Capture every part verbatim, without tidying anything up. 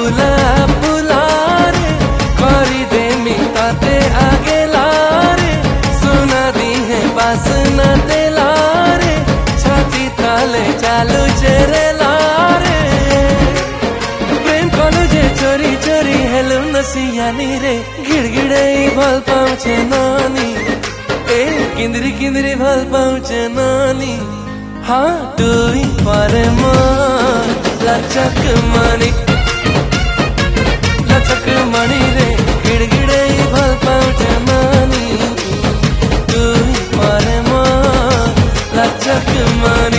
गुला फुलारे करी देमी ताते आगे लारे सुना दी है बासना ते लारे छाती ताले चालू चेरे लारे प्रेम कलु जे चोरी चोरी हेलु नसियानी रे गिड़गिड़े भल पाउछे नानी ए किंदरी किंदरी भल पाउछे नानी हाँ तुई पारे मान लचक मणि लचक मणि रे गिड़गिड़े भल पाउछे नानी तुई पारे मान लचक मणि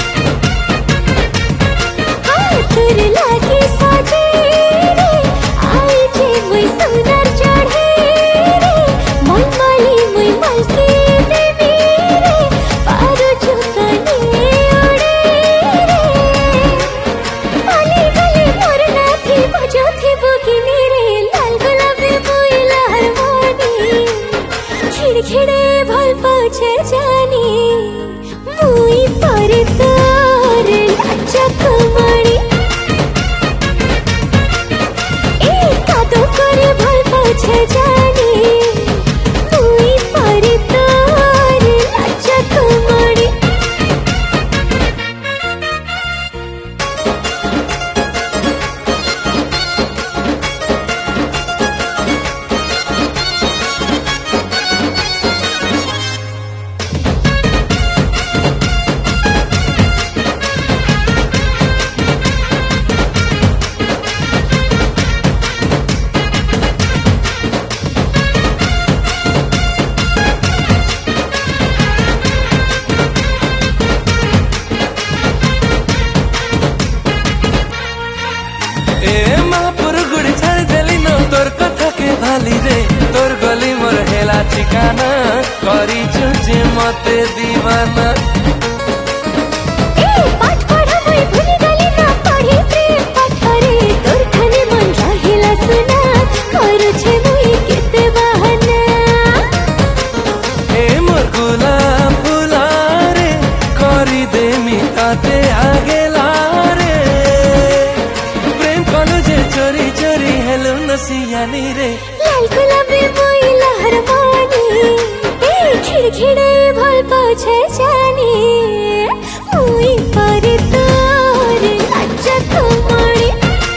तोर लागे साजे रे आई जे मुई सुंदर चढ़े रे मन माली मुई मलके देवी रे पारो झुकने उड़े रे पाले गले मोर नाथी बजो थी बुगिनी रे लाल गुलाबी मुई लहरवानी खिड़खिड़े भल पाछे जानी मुई पर तोर लचक मणि छे जानी तुई पर तोर लचक मणि ए महापुर गुड़ी छाड़ देली न तोर कथा के भाली रे तोर गली मोर हेला ठिकाना करी जे मते दीवाना ए पाठ पढ़ा मुई भूली गली ना पढ़ी प्रेम पठरे तोर खने मन रहिला सुना करू छे मुई केते बहाना ए मोर गुला फुलारे करी देमी ताते आगे लारे प्रेम कलु जे चोरी चोरी हेलु नसियानी रे लाल गुलाबी मुई लहरवानी ए खिड़खिड़े भल पाछे जानी मुई पर तोर लचक मणि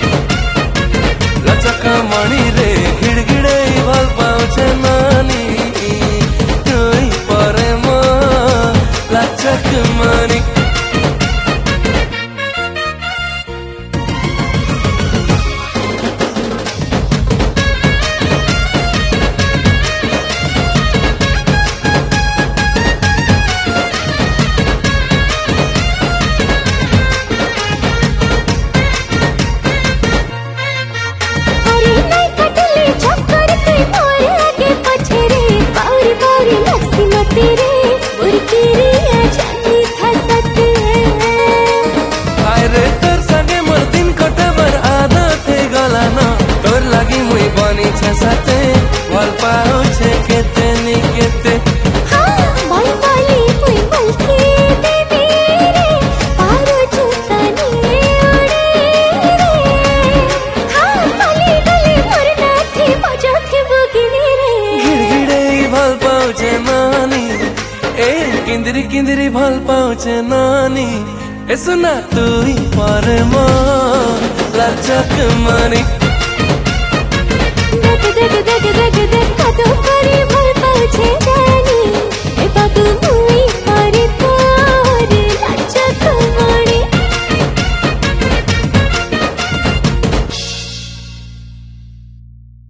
लचक मणि रे गिड़गिड़े भल पाउछे नानी तुई परे मान लचक मणि अरे नहीं कटले चक्कर के मोर आगे पछे रे बाउरी बाउरी लक्ष्मी मती रे उरकी रे जानी खसत आय रे तोर संगे मोर दिन कटबर आदत है गला न तोर लगी मुई बनी छे साथे भल पाउछे केते नी केते हाँ मन माली मुई मलके देवी रे पारो झुकने उड़े रे हाँ पाले गले मोर नाथी बजो थी बुगिनी रे गिड़गिड़े भल पाउछे नानी ए किंदरी किंदरी भल पाउछे नानी ए सुना तुई पारे मान लचक मणि दग दग दग दग दग कदों करे भल पाछे जानी।